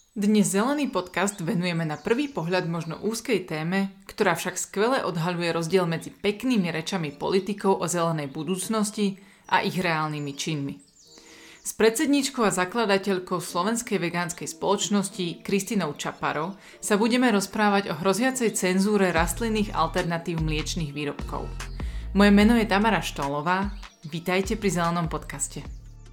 Dnes Zelený podcast venujeme na prvý pohľad možno úzkej téme, ktorá však skvele odhaľuje rozdiel medzi peknými rečami politikov o zelenej budúcnosti a ich reálnymi činmi. S predsedníčkou a zakladateľkou Slovenskej vegánskej spoločnosti Kristinou Čaparov sa budeme rozprávať o hroziacej cenzúre rastlinných alternatív mliečnych výrobkov. Moje meno je Tamara Štolová, vítajte pri Zelenom podcaste.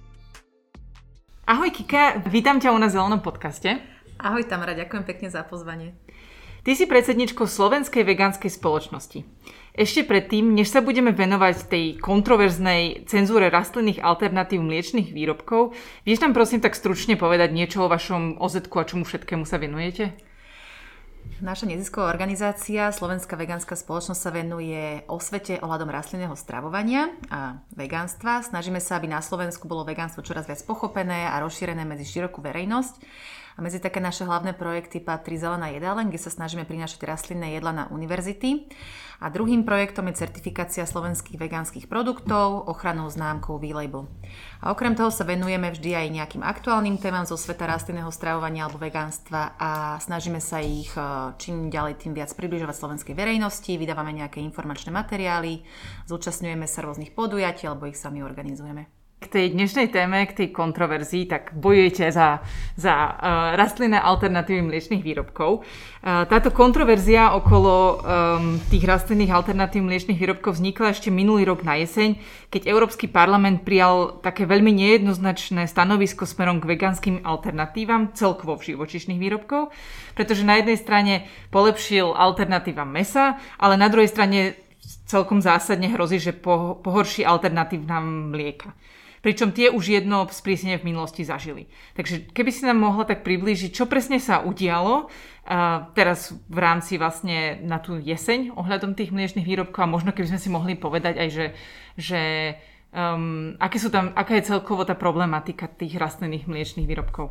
Ahoj Kika, vítam ťa u nás v Zelenom podcaste. Ahoj Tamara, ďakujem pekne za pozvanie. Ty si predsedničkou Slovenskej vegánskej spoločnosti. Ešte predtým, než sa budeme venovať tej kontroverznej cenzúre rastlinných alternatív mliečnych výrobkov, vieš nám prosím tak stručne povedať niečo o vašom OZ-ku a čomu všetkému sa venujete? Naša nezisková organizácia Slovenská vegánska spoločnosť sa venuje osvete ohľadom rastlinného stravovania a vegánstva. Snažíme sa, aby na Slovensku bolo vegánstvo čoraz viac pochopené a rozšírené medzi širokú verejnosť. A medzi také naše hlavné projekty patrí Zelená jedáleň, kde sa snažíme prinášať rastlinné jedlá na univerzity. A druhým projektom je certifikácia slovenských vegánskych produktov ochrannou známkou V-Label. A okrem toho sa venujeme vždy aj nejakým aktuálnym témam zo sveta rastlinného stravovania alebo vegánstva a snažíme sa ich čím ďalej tým viac približovať slovenskej verejnosti, vydávame nejaké informačné materiály, zúčastňujeme sa rôznych podujatí alebo ich sami organizujeme. K tej dnešnej téme, k tej kontroverzii, tak bojujete za rastlinné alternatívy mliečnych výrobkov. Táto kontroverzia okolo tých rastlinných alternatív mliečnych výrobkov vznikla ešte minulý rok na jeseň, keď Európsky parlament prijal také veľmi nejednoznačné stanovisko smerom k vegánskym alternatívam celkovo v živočíšnych výrobkov, pretože na jednej strane polepšil alternatíva mäsa, ale na druhej strane celkom zásadne hrozí, že pohorší alternatívna mlieka. Pričom tie už jedno sprísnenie v minulosti zažili. Takže keby si nám mohla tak priblížiť, čo presne sa udialo teraz v rámci vlastne na tú jeseň ohľadom tých mliečnych výrobkov a možno keby sme si mohli povedať aj, že aká je celkovo tá problematika tých rastlinných mliečnych výrobkov.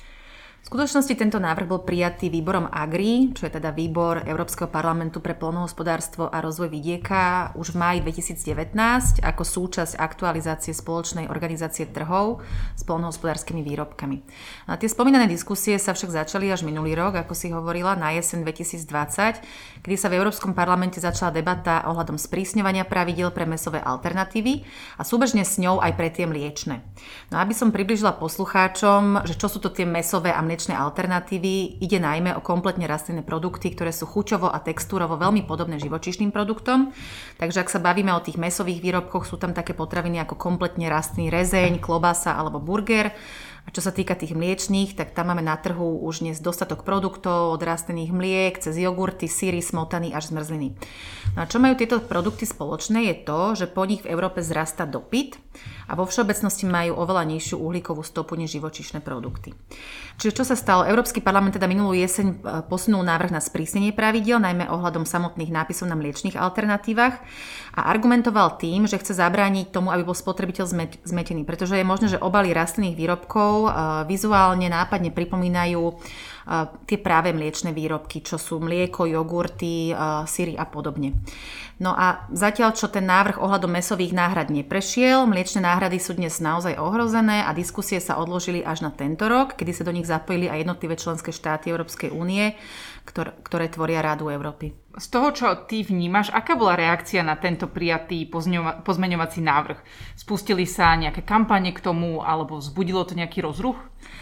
V skutočnosti tento návrh bol prijatý výborom AGRI, čo je teda výbor Európskeho parlamentu pre poľnohospodárstvo a rozvoj vidieka už v máji 2019 ako súčasť aktualizácie spoločnej organizácie trhov s poľnohospodárskymi výrobkami. A tie spomínané diskusie sa však začali až minulý rok, ako si hovorila, na jeseň 2020, kedy sa v Európskom parlamente začala debata ohľadom sprísňovania pravidiel pre mäsové alternatívy a súbežne s ňou aj pre tie mliečne. No aby som približila poslucháčom, že čo sú to tie mäsové a mliečne alternatívy, ide najmä o kompletne rastlinné produkty, ktoré sú chuťovo a textúrovo veľmi podobné živočíšnym produktom. Takže ak sa bavíme o tých mäsových výrobkoch, sú tam také potraviny ako kompletne rastlinný rezeň, klobasa alebo burger. A čo sa týka tých mliečných, tak tam máme na trhu už dnes dostatok produktov od rastlinných mliek, cez jogurty, syry, smotany až zmrzliny. No a čo majú tieto produkty spoločné je to, že po nich v Európe zrastá dopyt a vo všeobecnosti majú oveľa nižšiu uhlíkovú stopu než živočíšne produkty. Čiže čo sa stalo? Európsky parlament teda minulú jeseň posunul návrh na sprísnenie pravidiel, najmä ohľadom samotných nápisov na mliečnych alternatívach a argumentoval tým, že chce zabrániť tomu, aby bol spotrebiteľ zmetený, pretože je možné, že obaly rastlinných výrobkov vizuálne nápadne pripomínajú tie práve mliečne výrobky, čo sú mlieko, jogurty, syry a podobne. No a zatiaľ, čo ten návrh ohľadom mäsových náhrad neprešiel, mliečne náhrady sú dnes naozaj ohrozené a diskusie sa odložili až na tento rok, kedy sa do nich zapojili aj jednotlivé členské štáty Európskej únie, ktoré tvoria Radu Európy. Z toho, čo ty vnímaš, aká bola reakcia na tento prijatý pozmeňovací návrh? Spustili sa nejaké kampane k tomu, alebo vzbudilo to nejaký rozruch?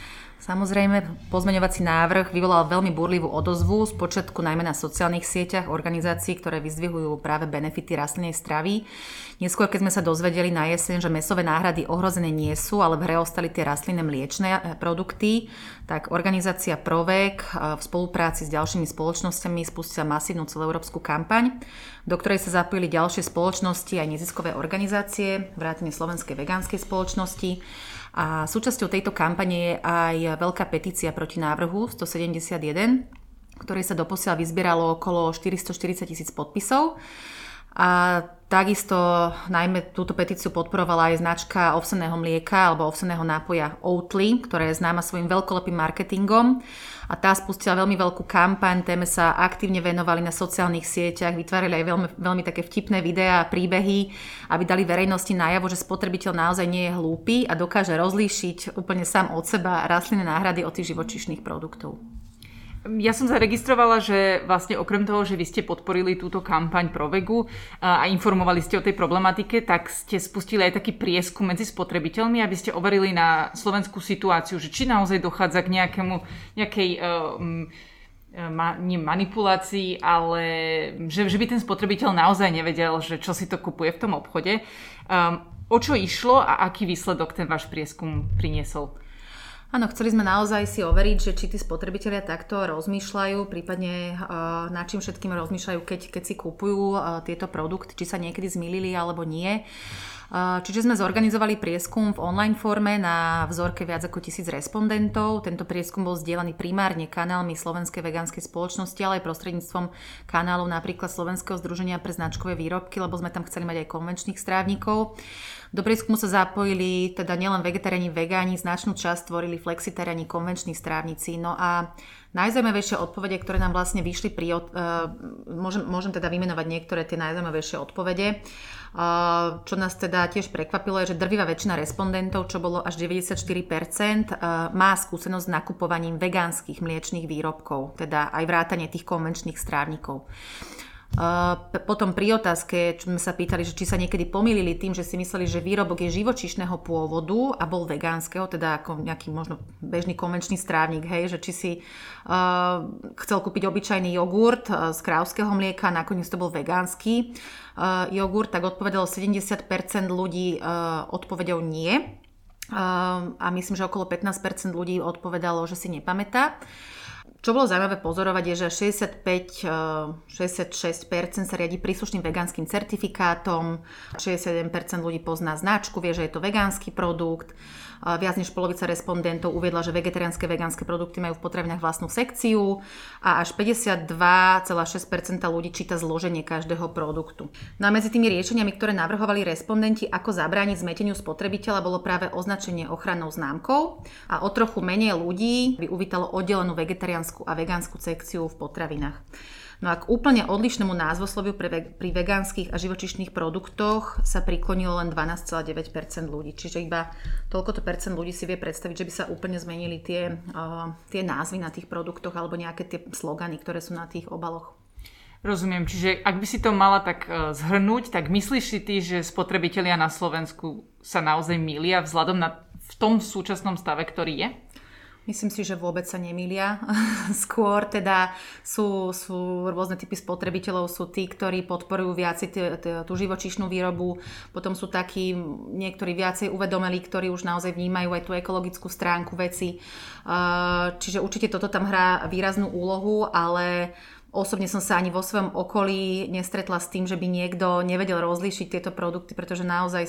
Samozrejme, pozmeňovací návrh vyvolal veľmi burlivú odozvu, spočiatku najmä na sociálnych sieťach organizácií, ktoré vyzdvihujú práve benefity rastlinnej stravy. Neskôr, keď sme sa dozvedeli na jeseň, že mäsové náhrady ohrozené nie sú, ale v hre ostali tie rastlinné mliečne produkty, tak organizácia Provek v spolupráci s ďalšími spoločnosťami spustila masívnu celoeurópsku kampaň, do ktorej sa zapojili ďalšie spoločnosti aj neziskové organizácie, vrátane Slovenskej vegánskej spoločnosti. A súčasťou tejto kampane je aj veľká petícia proti návrhu 171, ktorej sa doposiaľ vyzbieralo okolo 440 000 podpisov. A takisto najmä túto petíciu podporovala aj značka ovseného mlieka alebo ovseného nápoja Oatly, ktorá je známa svojím veľkolepým marketingom. A tá spustila veľmi veľkú kampaň, téme sa aktívne venovali na sociálnych sieťach, vytvárali aj veľmi také vtipné videá a príbehy, aby dali verejnosti najavo, že spotrebiteľ naozaj nie je hlúpy a dokáže rozlíšiť úplne sám od seba rastlinné náhrady od tých živočíšnych produktov. Ja som zaregistrovala, že vlastne okrem toho, že vy ste podporili túto kampaň Provegu a informovali ste o tej problematike, tak ste spustili aj taký prieskum medzi spotrebiteľmi, aby ste overili na slovenskú situáciu, že či naozaj dochádza k nejakej nie manipulácii, ale že by ten spotrebiteľ naozaj nevedel, že čo si to kupuje v tom obchode. O čo išlo a aký výsledok ten váš prieskum priniesol? Áno, chceli sme naozaj si overiť, že či tí spotrebitelia takto rozmýšľajú, prípadne nad čím všetkým rozmýšľajú, keď si kupujú tieto produkty, či sa niekedy zmýlili alebo nie. Čiže sme zorganizovali prieskum v online forme na vzorke viac ako 1000 respondentov. Tento prieskum bol zdieľaný primárne kanálmi Slovenskej vegánskej spoločnosti, ale aj prostredníctvom kanálov napríklad Slovenského združenia pre značkové výrobky, lebo sme tam chceli mať aj konvenčných strávnikov. Do prieskumu sa zapojili teda nielen vegetariáni, vegáni, značnú časť tvorili flexitariáni, konvenční strávnici. No a najzaujímavejšie odpovede, ktoré nám vlastne vyšli môžem teda vymenovať niektoré tie najzaujímavejšie odpovede. Čo nás teda tiež prekvapilo je, že drvivá väčšina respondentov, čo bolo až 94%, má skúsenosť s nakupovaním vegánskych mliečnych výrobkov, teda aj vrátanie tých konvenčných strávnikov. Potom pri otázke, čo sme sa pýtali, že či sa niekedy pomýlili tým, že si mysleli, že výrobok je živočíšneho pôvodu a bol vegánskeho, teda ako nejaký možno bežný konvenčný strávnik, hej, že či si chcel kúpiť obyčajný jogurt z krávskeho mlieka, nakoniec to bol vegánsky jogurt, tak odpovedalo 70% ľudí odpovedou nie. A myslím, že okolo 15% ľudí odpovedalo, že si nepamätá. Čo bolo zaujímavé pozorovať je, že 65-66% sa riadi príslušným vegánskym certifikátom, 61% ľudí pozná značku, vie, že je to vegánsky produkt, viac než polovica respondentov uviedla, že vegetariánske vegánske produkty majú v potravinách vlastnú sekciu a až 52,6% ľudí číta zloženie každého produktu. No a medzi tými riešeniami, ktoré navrhovali respondenti, ako zabrániť zmeteniu spotrebiteľa, bolo práve označenie ochrannou známkou a o trochu menej ľudí by uvítalo oddelenú vegetariánsku a vegánsku sekciu v potravinách. No a k úplne odlišnému názvosloviu pri vegánskych a živočíšnych produktoch sa priklonilo len 12,9% ľudí. Čiže iba toľkoto percent ľudí si vie predstaviť, že by sa úplne zmenili tie názvy na tých produktoch alebo nejaké tie slogany, ktoré sú na tých obaloch. Rozumiem, čiže ak by si to mala tak zhrnúť, tak myslíš si ty, že spotrebitelia na Slovensku sa naozaj mýlia vzhľadom na v tom súčasnom stave, ktorý je? Myslím si, že vôbec sa nemýlia. Skôr teda sú rôzne typy spotrebiteľov, sú tí, ktorí podporujú viacej tú živočíšnu výrobu, potom sú takí niektorí viacej uvedomelí, ktorí už naozaj vnímajú aj tú ekologickú stránku veci. Čiže určite toto tam hrá výraznú úlohu, ale osobne som sa ani vo svojom okolí nestretla s tým, že by niekto nevedel rozlíšiť tieto produkty, pretože naozaj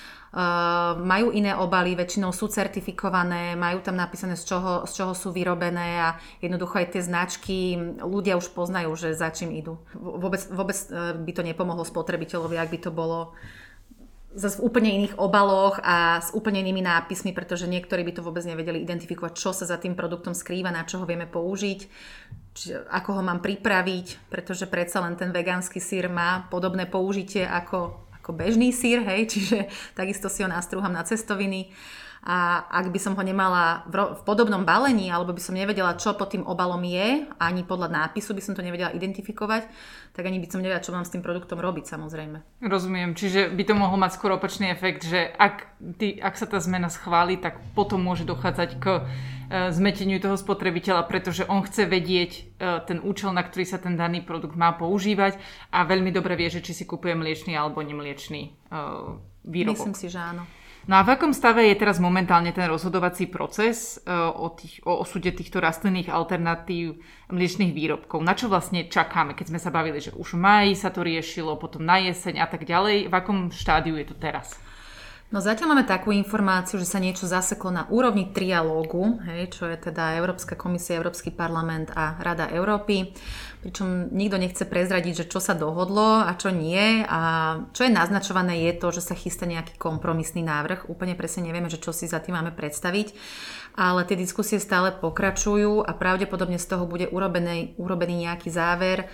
majú iné obaly, väčšinou sú certifikované, majú tam napísané z čoho sú vyrobené a jednoducho aj tie značky ľudia už poznajú, že za čím idú. Vôbec by to nepomohlo spotrebiteľovi, ak by to bolo zase v úplne iných obaloch a s úplne inými nápismi, pretože niektorí by to vôbec nevedeli identifikovať, čo sa za tým produktom skrýva, na čo ho vieme použiť, ako ho mám pripraviť, pretože predsa len ten vegánsky syr má podobné použitie ako bežný syr, hej, čiže takisto si ho nastrúham na cestoviny a ak by som ho nemala v podobnom balení alebo by som nevedela, čo pod tým obalom je, ani podľa nápisu by som to nevedela identifikovať, tak ani by som nevedela, čo mám s tým produktom robiť, samozrejme. Rozumiem, čiže by to mohol mať skôr opačný efekt, že ak sa tá zmena schváli, tak potom môže dochádzať k zmeteniu toho spotrebiteľa, pretože on chce vedieť ten účel, na ktorý sa ten daný produkt má používať a veľmi dobre vie, že či si kupuje mliečny alebo nemliečný výrobok. Myslím si, že áno. No a v akom stave je teraz momentálne ten rozhodovací proces o osude týchto rastlinných alternatív mliečnych výrobkov? Na čo vlastne čakáme, keď sme sa bavili, že už v máji sa to riešilo, potom na jeseň a tak ďalej? V akom štádiu je to teraz? No zatiaľ máme takú informáciu, že sa niečo zaseklo na úrovni trialógu, čo je teda Európska komisia, Európsky parlament a Rada Európy. Pričom nikto nechce prezradiť, že čo sa dohodlo a čo nie. A čo je naznačované je to, že sa chystá nejaký kompromisný návrh. Úplne presne nevieme, že čo si za tým máme predstaviť. Ale tie diskusie stále pokračujú a pravdepodobne z toho bude urobený nejaký záver.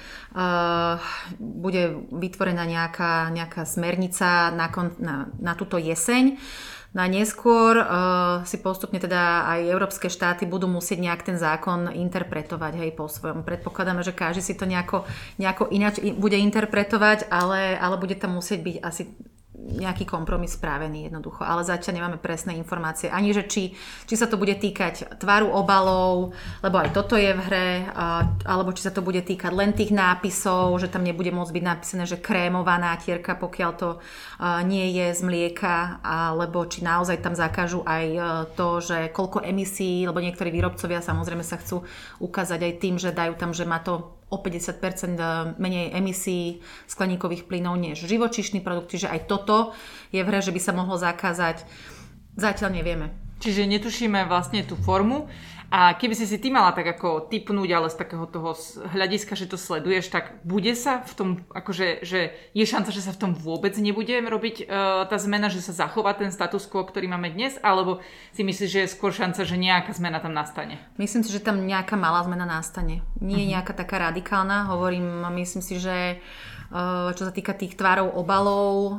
Bude vytvorená nejaká smernica na túto jeseň. No a neskôr si postupne teda aj európske štáty budú musieť nejak ten zákon interpretovať po svojom. Predpokladáme, že každý si to nejako ináč bude interpretovať, ale bude tam musieť byť asi nejaký kompromis spravený jednoducho, ale zatiaľ nemáme presné informácie. Ani, že či sa to bude týkať tvaru obalov, lebo aj toto je v hre, alebo či sa to bude týkať len tých nápisov, že tam nebude môcť byť napísané, že krémová nátierka, pokiaľ to nie je z mlieka, alebo či naozaj tam zakážu aj to, že koľko emisí, lebo niektorí výrobcovia samozrejme sa chcú ukázať aj tým, že dajú tam, že má to o 50% menej emisí skleníkových plynov než živočíšny produkt, čiže aj toto je v hre, že by sa mohlo zakázať. Zatiaľ nevieme. Čiže netušíme vlastne tú formu a keby si ty mala tak ako tipnúť, ale z takého toho hľadiska, že to sleduješ, tak bude sa v tom, akože, že je šanca, že sa v tom vôbec nebude robiť tá zmena, že sa zachová ten status quo, ktorý máme dnes, alebo si myslíš, že je skôr šanca, že nejaká zmena tam nastane? Myslím si, že tam nejaká malá zmena nastane. Nie je nejaká taká radikálna, myslím si, že čo sa týka tých tvárov obalov,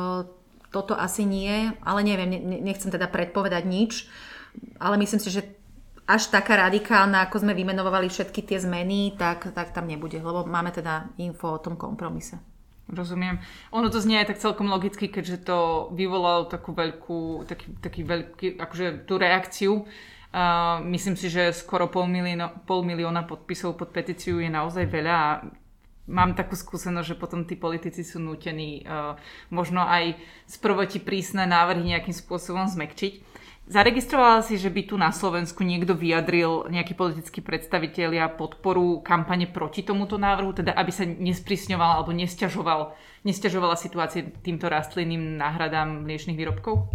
toto asi nie, ale neviem, nechcem teda predpovedať nič, ale myslím si, že až taká radikálna, ako sme vymenovali všetky tie zmeny, tak tam nebude, lebo máme teda info o tom kompromise. Rozumiem. Ono to znie aj tak celkom logicky, keďže to vyvolalo takú veľkú, taký veľký, akože tú reakciu. Myslím si, že skoro 500 000 podpisov pod petíciu je naozaj veľa a mám takú skúsenosť, že potom tí politici sú nútení možno aj sprovoti prísne návrhy nejakým spôsobom zmäkčiť. Zaregistrovala si, že by tu na Slovensku niekto vyjadril, nejakí politickí predstavitelia, podporu kampane proti tomuto návrhu, teda aby sa nesprísňovala alebo nesťažovala situácia týmto rastlinným náhradám mliečnych výrobkov?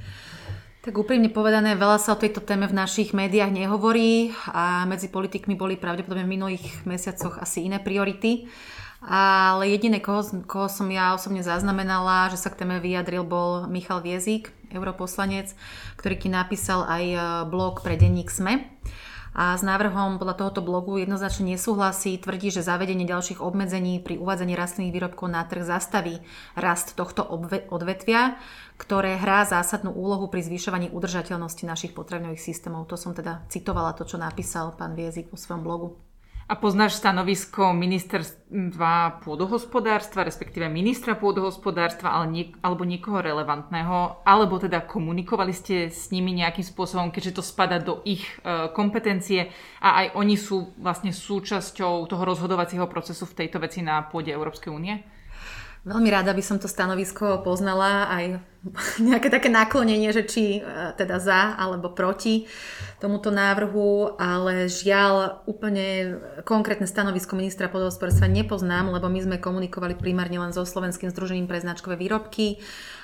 Tak úprimne povedané, veľa sa o tejto téme v našich médiách nehovorí a medzi politikmi boli pravdepodobne v minulých mesiacoch asi iné priority. Ale jediné, koho som ja osobne zaznamenala, že sa k téme vyjadril, bol Michal Viezík, europoslanec, ktorý napísal aj blog pre denník SME. A s návrhom podľa tohoto blogu jednoznačne nesúhlasí, tvrdí, že zavedenie ďalších obmedzení pri uvádzaní rastlinných výrobkov na trh zastaví rast tohto odvetvia, ktoré hrá zásadnú úlohu pri zvyšovaní udržateľnosti našich potravinových systémov. To som teda citovala to, čo napísal pán Viezík vo svojom blogu. A poznáš stanovisko ministerstva pôdohospodárstva, respektíve ministra pôdohospodárstva, alebo niekoho relevantného, alebo teda komunikovali ste s nimi nejakým spôsobom, keďže to spadá do ich kompetencie a aj oni sú vlastne súčasťou toho rozhodovacieho procesu v tejto veci na pôde Európskej únie? Veľmi rada by som to stanovisko poznala, aj nejaké také naklonenie, že či teda za alebo proti tomuto návrhu, ale žiaľ úplne konkrétne stanovisko ministra pôdohospodárstva nepoznám, lebo my sme komunikovali primárne len so Slovenským združením pre značkové výrobky,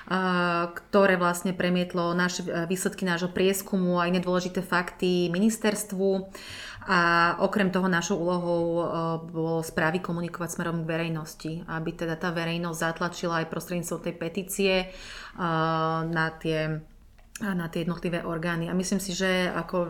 ktoré vlastne premietlo výsledky nášho prieskumu a iné dôležité fakty ministerstvu. A okrem toho našou úlohou bolo správy komunikovať smerom k verejnosti, aby teda tá verejnosť zatlačila aj prostredníctvom tej petície na tie jednotlivé orgány. A myslím si, že okolo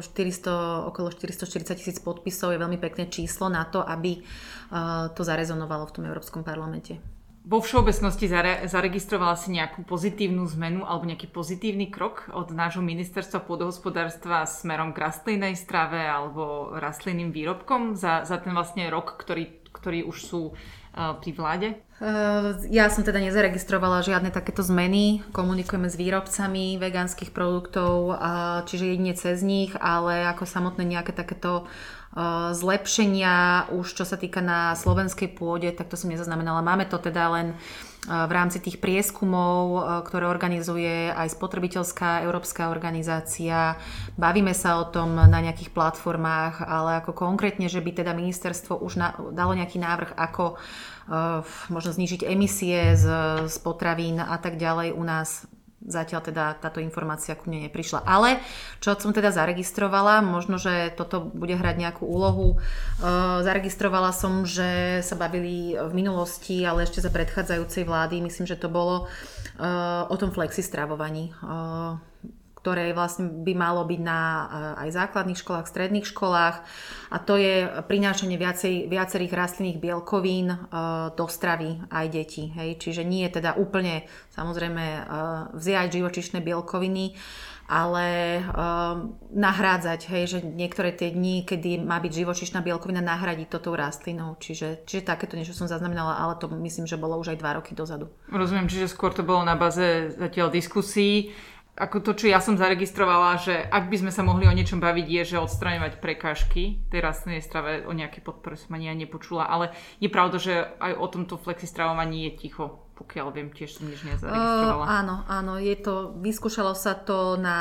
440 000 podpisov je veľmi pekné číslo na to, aby to zarezonovalo v tom Európskom parlamente. Vo všeobecnosti zaregistrovala si nejakú pozitívnu zmenu alebo nejaký pozitívny krok od nášho ministerstva pôdohospodárstva smerom k rastlinnej strave alebo rastlinným výrobkom za ten vlastne rok, ktorý už sú pri vláde? Ja som teda nezaregistrovala žiadne takéto zmeny. Komunikujeme s výrobcami vegánskych produktov, čiže jedine cez nich, ale ako samotné nejaké takéto zlepšenia už čo sa týka na slovenskej pôde, tak to som nezaznamenala. Máme to teda len v rámci tých prieskumov, ktoré organizuje aj spotrebiteľská európska organizácia. Bavíme sa o tom na nejakých platformách, ale ako konkrétne, že by teda ministerstvo už dalo nejaký návrh, ako možno znížiť emisie z potravín a tak ďalej u nás. Zatiaľ teda táto informácia ku mne neprišla. Ale čo som teda zaregistrovala, možno, že toto bude hrať nejakú úlohu. Zaregistrovala som, že sa bavili v minulosti, ale ešte za predchádzajúcej vlády, myslím, že to bolo o tom flexistravovaní, ktoré vlastne by malo byť na aj základných školách, stredných školách. A to je prinášanie viacerých rastlinných bielkovín do stravy aj detí. Hej. Čiže nie je teda úplne samozrejme vziať živočíšne bielkoviny, ale nahrádzať, hej, že niektoré tie dni, kedy má byť živočíšna bielkovina, nahradiť to tou rastlinou. Čiže takéto niečo som zaznamenala, ale to myslím, že bolo už aj 2 roky dozadu. Rozumiem, čiže skôr to bolo na baze zatiaľ diskusí. Ako to, čo ja som zaregistrovala, že ak by sme sa mohli o niečom baviť, je, že odstraňovať prekážky tej rastlinnej strave, o nejaké podpore som ani nepočula, ale je pravda, že aj o tomto flexistravovaní je ticho, pokiaľ viem, tiež som nič nezaregistrovala. Áno, je to, vyskúšalo sa to na,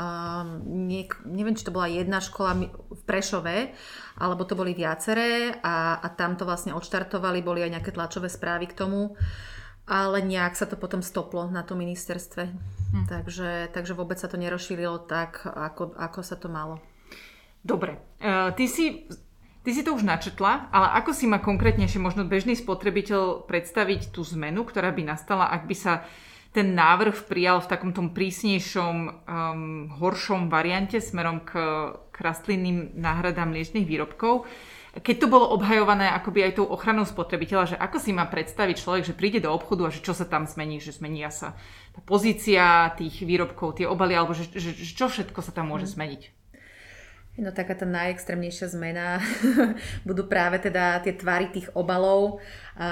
neviem, či to bola jedna škola v Prešove, alebo to boli viaceré a tam to vlastne odštartovali, boli aj nejaké tlačové správy k tomu. Ale nejak sa to potom stoplo na tom ministerstve. Takže vôbec sa to nerozšírilo tak, ako sa to malo. Dobre. Ty si to už načetla, ale ako si ma konkrétnejšie možno bežný spotrebiteľ predstaviť tú zmenu, ktorá by nastala, ak by sa ten návrh prijal v takom tom prísnejšom, horšom variante smerom k rastlinným náhradám mliečnych výrobkov? Keď to bolo obhajované akoby aj tou ochranou spotrebiteľa, že ako si má predstaviť človek, že príde do obchodu a že čo sa tam zmení, že zmenia sa tá pozícia tých výrobkov, tie obaly, alebo že čo všetko sa tam môže zmeniť? No taká tá najextrémnejšia zmena budú práve teda tie tvary tých obalov,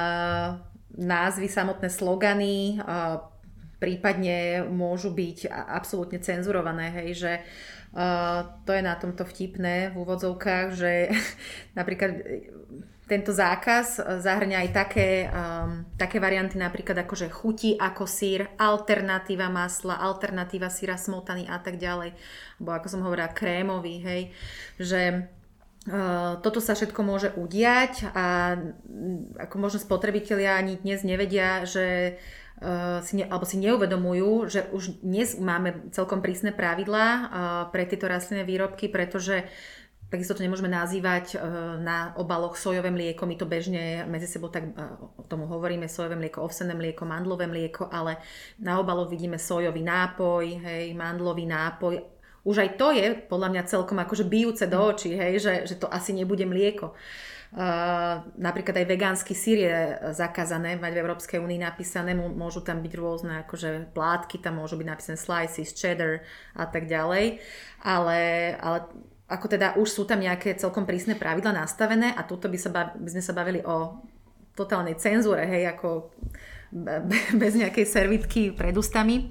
názvy, samotné slogany, prípadne môžu byť absolútne cenzurované, hej, že to je na tomto vtipné v úvodzovkách, že napríklad tento zákaz zahrňa aj také varianty napríklad ako že chutí ako syr, alternatíva masla, alternatíva syra smotany a tak ďalej. Bo ako som hovorila, krémový, hej, že toto sa všetko môže udiať a ako možno spotrebitelia ani dnes nevedia, že alebo si neuvedomujú, že už dnes máme celkom prísne pravidlá pre tieto rastlinné výrobky, pretože takisto to nemôžeme nazývať na obaloch sojové mlieko, my to bežne medzi sebou tak o tomu hovoríme, sojové mlieko, ovsené mlieko, mandlové mlieko, ale na obaloch vidíme sojový nápoj, hej, mandlový nápoj. Už aj to je podľa mňa celkom akože bijúce do očí, hej, že to asi nebude mlieko. Napríklad aj vegánsky syr je zakázané mať v Európskej únii napísané, môžu tam byť rôzne akože plátky, tam môžu byť napísané slices, cheddar a tak ďalej, ale ako teda už sú tam nejaké celkom prísne pravidlá nastavené a tuto by sme sa bavili o totálnej cenzúre, hej, ako bez nejakej servitky pred ústami.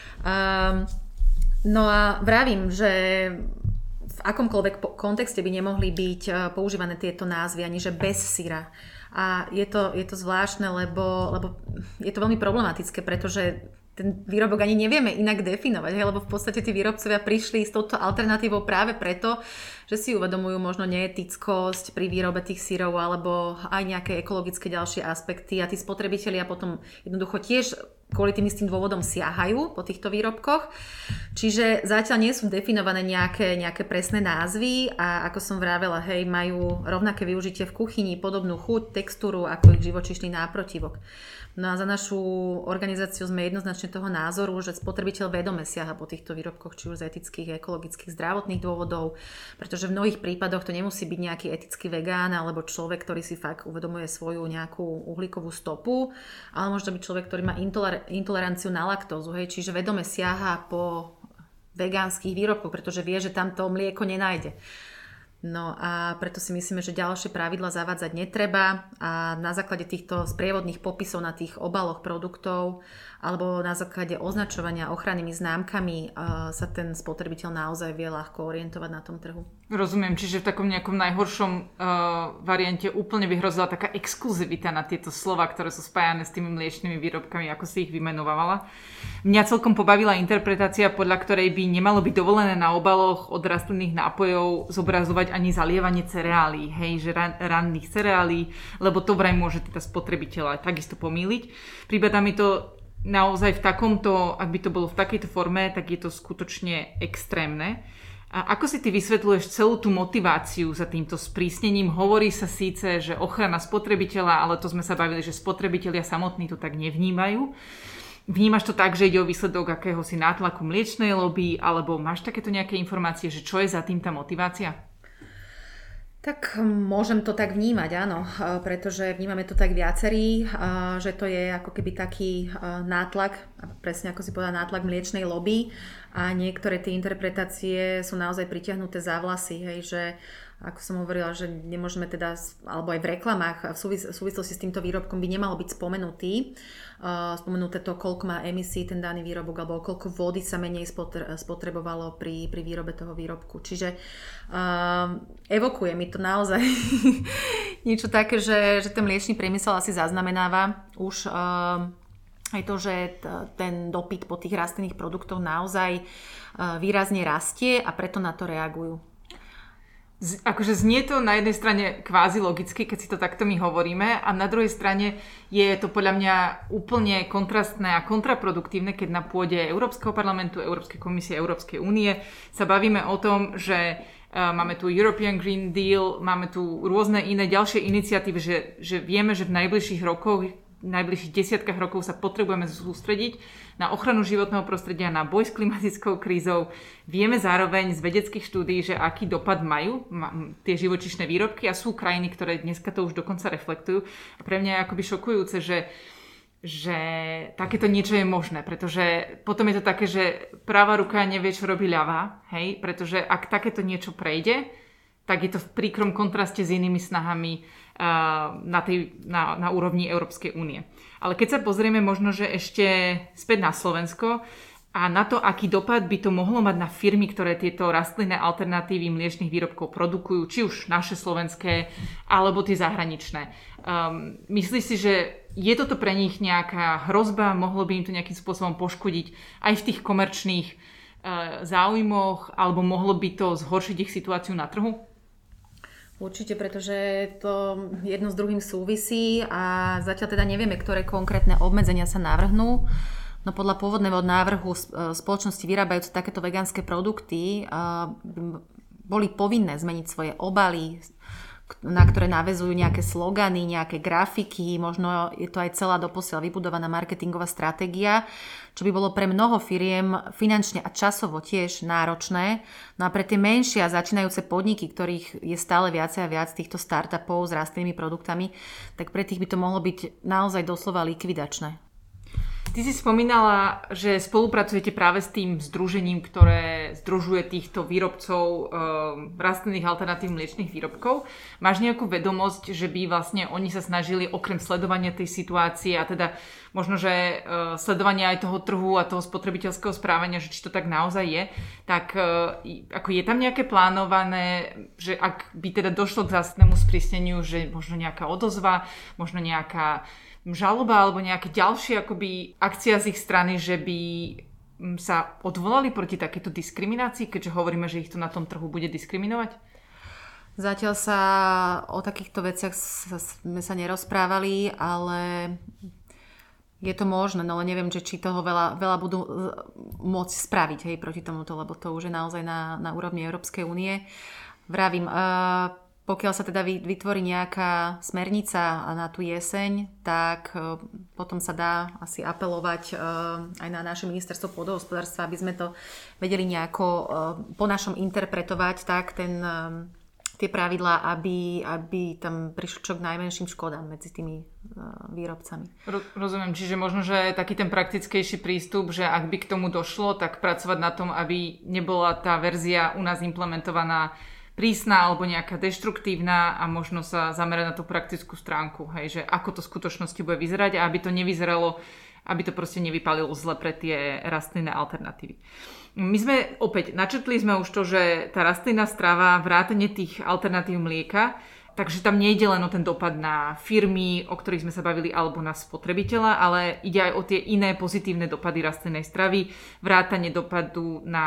No a vravím, že v akomkoľvek kontexte by nemohli byť používané tieto názvy, ani že bez syra. A je to zvláštne, lebo je to veľmi problematické, pretože ten výrobok ani nevieme inak definovať, lebo v podstate tí výrobcovia prišli s touto alternatívou práve preto, že si uvedomujú možno neetickosť pri výrobe tých syrov alebo aj nejaké ekologické ďalšie aspekty a tí spotrebitelia potom jednoducho tiež kvôli tým istým dôvodom siahajú po týchto výrobkoch. Čiže zatiaľ nie sú definované nejaké presné názvy a ako som vravela, hej, majú rovnaké využitie v kuchyni, podobnú chuť, textúru ako ich živočíšny náprotivok. No a za našu organizáciu sme jednoznačne toho názoru, že spotrebiteľ vedome siaha po týchto výrobkoch, či už z etických, ekologických, zdravotných dôvodov, pretože v mnohých prípadoch to nemusí byť nejaký etický vegán alebo človek, ktorý si fakt uvedomuje svoju nejakú uhlíkovú stopu, ale možno byť človek, ktorý má intoleranciu na laktózu, hej, čiže vedome siaha po vegánskych výrobkoch, pretože vie, že tam to mlieko nenájde. No a preto si myslíme, že ďalšie pravidlá zavádzať netreba a na základe týchto sprievodných popisov na tých obaloch produktov alebo na základe označovania ochrannými známkami sa ten spotrebiteľ naozaj vie ľahko orientovať na tom trhu. Rozumiem, čiže v takom nejakom najhoršom variante úplne by hrozila taká exkluzivita na tieto slova, ktoré sú spájane s tými mliečnymi výrobkami, ako si ich vymenovala. Mňa celkom pobavila interpretácia, podľa ktorej by nemalo byť dovolené na obaloch od rastlinných nápojov zobrazovať ani zalievanie cereálií, hej, že ranných cereálií, lebo to vraj môže teda spotrebiteľa takisto pomýliť. Prípada mi to naozaj v takomto, ak by to bolo v takejto forme, tak je to skutočne extrémne. A ako si ty vysvetľuješ celú tú motiváciu za týmto sprísnením? Hovorí sa síce, že ochrana spotrebiteľa, ale to sme sa bavili, že spotrebitelia samotní to tak nevnímajú. Vnímaš to tak, že ide o výsledok akéhosi nátlaku mliečnej lobby, alebo máš takéto nejaké informácie, že čo je za tým tá motivácia? Tak môžem to tak vnímať, áno, pretože vnímame to tak viacerí, že to je ako keby taký nátlak, presne ako si povedala, nátlak mliečnej lobby a niektoré tie interpretácie sú naozaj pritiahnuté za vlasy, hej, že ako som hovorila, že nemôžeme teda, alebo aj v reklamách v súvislosti s týmto výrobkom by nemalo byť spomenuté to, koľko má emisí ten daný výrobok, alebo koľko vody sa menej spotrebovalo pri výrobe toho výrobku. Čiže evokuje mi to naozaj niečo také, že ten mliečny priemysel asi zaznamenáva už aj to, že ten dopyt po tých rastlinných produktoch naozaj výrazne rastie a preto na to reagujú. Akože znie to na jednej strane kvázi logicky, keď si to takto my hovoríme, a na druhej strane je to podľa mňa úplne kontrastné a kontraproduktívne, keď na pôde Európskeho parlamentu, Európskej komisie, Európskej únie sa bavíme o tom, že máme tu European Green Deal, máme tu rôzne iné ďalšie iniciatívy, že vieme, že v najbližších desiatkách rokov sa potrebujeme sústrediť na ochranu životného prostredia, na boj s klimatickou krízou. Vieme zároveň z vedeckých štúdií, že aký dopad majú tie živočíšne výrobky, a sú krajiny, ktoré dneska to už dokonca reflektujú. A pre mňa je akoby šokujúce, že takéto niečo je možné, pretože potom je to také, že pravá ruka nevie, čo robí ľavá, hej? Pretože ak takéto niečo prejde, tak je to v príkrom kontraste s inými snahami na úrovni Európskej únie. Ale keď sa pozrieme možno, že ešte späť na Slovensko a na to, aký dopad by to mohlo mať na firmy, ktoré tieto rastlinné alternatívy mliečnych výrobkov produkujú, či už naše slovenské, alebo tie zahraničné. Myslíš si, že je toto pre nich nejaká hrozba? Mohlo by im to nejakým spôsobom poškodiť aj v tých komerčných záujmoch, alebo mohlo by to zhoršiť ich situáciu na trhu? Určite, pretože to jedno s druhým súvisí a zatiaľ teda nevieme, ktoré konkrétne obmedzenia sa navrhnú. No podľa pôvodného návrhu spoločnosti vyrábajúce takéto vegánske produkty boli povinné zmeniť svoje obaly, na ktoré naväzujú nejaké slogany, nejaké grafiky, možno je to aj celá doposiaľ vybudovaná marketingová stratégia, čo by bolo pre mnoho firiem finančne a časovo tiež náročné. No a pre tie menšie a začínajúce podniky, ktorých je stále viacej a viac týchto startupov s rastlinnými produktami, tak pre tých by to mohlo byť naozaj doslova likvidačné. Ty si spomínala, že spolupracujete práve s tým združením, ktoré združuje týchto výrobcov rastlinných alternatív mliečnych výrobkov. Máš nejakú vedomosť, že by vlastne oni sa snažili okrem sledovania tej situácie a teda možno, že sledovania aj toho trhu a toho spotrebiteľského správania, že či to tak naozaj je, tak ako je tam nejaké plánované, že ak by teda došlo k zásadnému sprísneniu, že možno nejaká odozva, možno nejaká žaloba alebo nejaké ďalšie akoby akcia z ich strany, že by sa odvolali proti takéto diskriminácii, keďže hovoríme, že ich to na tom trhu bude diskriminovať? Zatiaľ sa o takýchto veciach sme sa nerozprávali, ale je to možné, no ale neviem, či toho veľa budú môcť spraviť, hej, proti tomuto, lebo to už je naozaj na úrovni Európskej únie. Vravím, pokiaľ sa teda vytvorí nejaká smernica na tú jeseň, tak potom sa dá asi apelovať aj na naše ministerstvo pôdohospodárstva, aby sme to vedeli nejako po našom interpretovať tak tie pravidlá, aby tam prišlo čo k najmenším škodám medzi tými výrobcami. Rozumiem, čiže možno, že taký ten praktickejší prístup, že ak by k tomu došlo, tak pracovať na tom, aby nebola tá verzia u nás implementovaná prísna alebo nejaká deštruktívna a možno sa zamerať na tú praktickú stránku, hej, že ako to v skutočnosti bude vyzerať a aby to nevyzeralo, aby to proste nevypálilo zle pre tie rastlinné alternatívy. My sme opäť, načrtli sme už to, že tá rastlinná strava, vrátane tých alternatív mlieka, takže tam nejde len o ten dopad na firmy, o ktorých sme sa bavili, alebo na spotrebiteľa, ale ide aj o tie iné pozitívne dopady rastlinnej stravy, vrátane dopadu na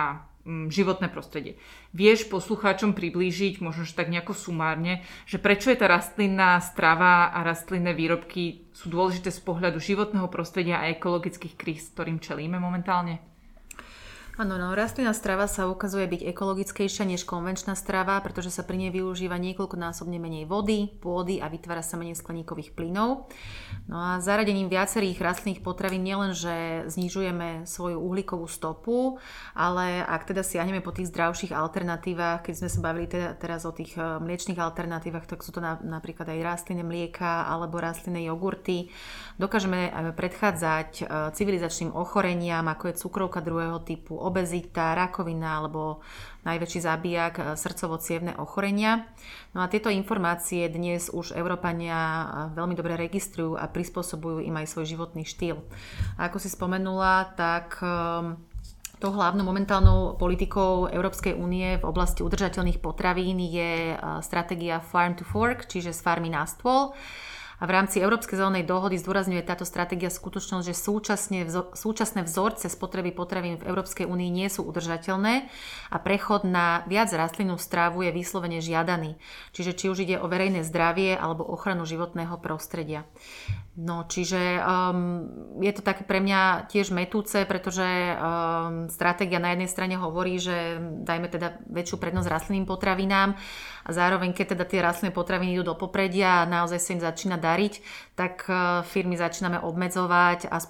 životné prostredie. Vieš poslucháčom priblížiť, možno tak nejako sumárne, že prečo je tá rastlinná strava a rastlinné výrobky sú dôležité z pohľadu životného prostredia a ekologických kríz, ktorým čelíme momentálne? Áno, rastlinná strava sa ukazuje byť ekologickejšia než konvenčná strava, pretože sa pri nej využíva niekoľkonásobne menej vody, pôdy a vytvára sa menej skleníkových plynov. No a zaradením viacerých rastlinných potravín nielenže znižujeme svoju uhlíkovú stopu, ale ak teda siahneme po tých zdravších alternatívach, keď sme sa bavili teraz o tých mliečnych alternatívach, tak sú to napríklad aj rastlinné mlieka alebo rastlinné jogurty. Dokážeme predchádzať civilizačným ochoreniam, ako je cukrovka druhého typu, obezita, rakovina alebo najväčší zabijak srdcovo-cievne ochorenia. No a tieto informácie dnes už Európania veľmi dobre registrujú a prispôsobujú im aj svoj životný štýl. A ako si spomenula, tak tou hlavnou momentálnou politikou Európskej únie v oblasti udržateľných potravín je stratégia Farm to Fork, čiže z farmy na stôl. A v rámci Európskej zelenej dohody zdôrazňuje táto stratégia skutočnosť, že súčasné vzorce spotreby potravín v Európskej únii nie sú udržateľné a prechod na viac rastlinnú stravu je vyslovene žiadaný. Čiže či už ide o verejné zdravie alebo ochranu životného prostredia. No, čiže je to také pre mňa tiež mätúce, pretože stratégia na jednej strane hovorí, že dajme teda väčšiu prednosť rastlinným potravinám a zároveň keď teda tie rastlinné potraviny idú do popredia a naozaj sa im začína dariť, tak firmy začíname obmedzovať a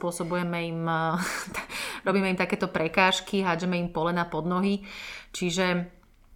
robíme im takéto prekážky, hádžeme im polena pod nohy. Čiže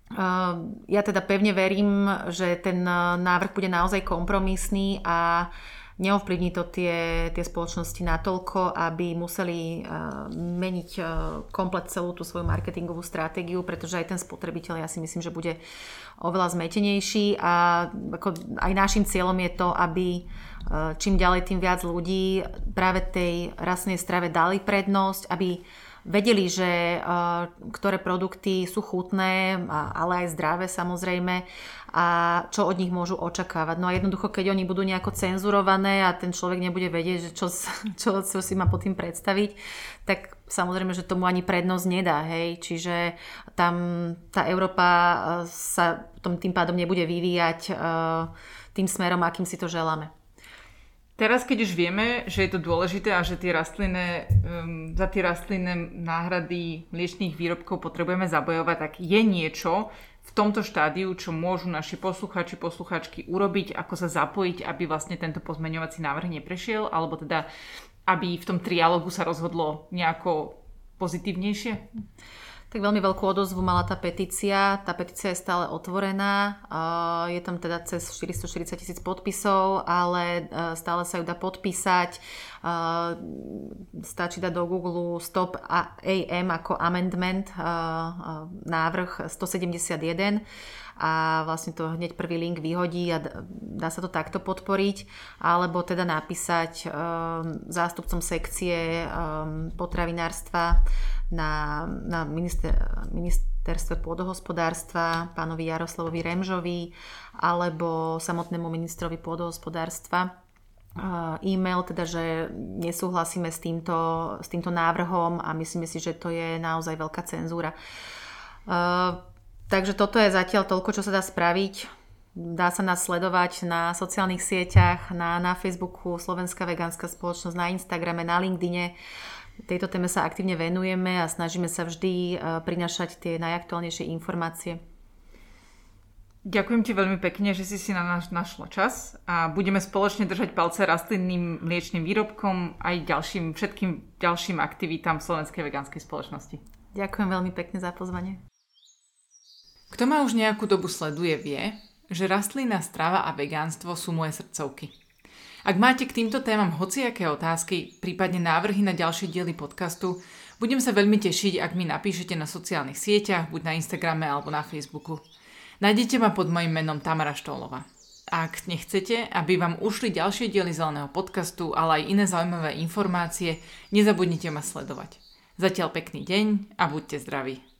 ja teda pevne verím, že ten návrh bude naozaj kompromisný a neovplyvní to tie spoločnosti natoľko, aby museli meniť komplet celú tú svoju marketingovú stratégiu, pretože aj ten spotrebiteľ, ja si myslím, že bude oveľa zmetenejší a ako aj našim cieľom je to, aby čím ďalej tým viac ľudí práve tej rastlinnej strave dali prednosť, aby vedeli, že ktoré produkty sú chutné, ale aj zdravé samozrejme a čo od nich môžu očakávať. No a jednoducho, keď oni budú nejako cenzurované a ten človek nebude vedieť, že čo si má pod tým predstaviť, tak samozrejme, že tomu ani prednosť nedá. Hej? Čiže tam tá Európa sa tým pádom nebude vyvíjať tým smerom, akým si to želáme. Teraz, keď už vieme, že je to dôležité a že za tie rastlinné náhrady mliečnych výrobkov potrebujeme zabojovať, tak je niečo v tomto štádiu, čo môžu naši poslucháčky urobiť, ako sa zapojiť, aby vlastne tento pozmeňovací návrh neprešiel, alebo teda, aby v tom trialógu sa rozhodlo nejako pozitívnejšie? Tak veľmi veľkú odozvu mala tá petícia. Tá petícia je stále otvorená. Je tam teda cez 440,000 podpisov, ale stále sa ju dá podpísať. Stačí dať do Google Stop AM ako amendment, návrh 171 a vlastne to hneď prvý link vyhodí a dá sa to takto podporiť. Alebo teda napísať zástupcom sekcie potravinárstva na ministerstve pôdohospodárstva, pánovi Jaroslavovi Remžovi alebo samotnému ministrovi pôdohospodárstva e-mail, teda, že nesúhlasíme s týmto návrhom a myslíme si, že to je naozaj veľká cenzúra. Takže toto je zatiaľ toľko, čo sa dá spraviť. Dá sa nás sledovať na sociálnych sieťach, na Facebooku Slovenská vegánska spoločnosť, na Instagrame, na LinkedIne. Tejto téme sa aktívne venujeme a snažíme sa vždy prinášať tie najaktuálnejšie informácie. Ďakujem ti veľmi pekne, že si na nás našla čas a budeme spoločne držať palce rastlinným mliečnym výrobkom aj všetkým ďalším aktivitám Slovenskej vegánskej spoločnosti. Ďakujem veľmi pekne za pozvanie. Kto ma už nejakú dobu sleduje, vie, že rastlinná strava a vegánstvo sú moje srdcovky. Ak máte k týmto témam hociaké otázky, prípadne návrhy na ďalšie diely podcastu, budem sa veľmi tešiť, ak mi napíšete na sociálnych sieťach, buď na Instagrame alebo na Facebooku. Nájdete ma pod mojím menom Tamara Štolova. Ak nechcete, aby vám ušli ďalšie diely Zeleného podcastu, ale aj iné zaujímavé informácie, nezabudnite ma sledovať. Zatiaľ pekný deň a buďte zdraví.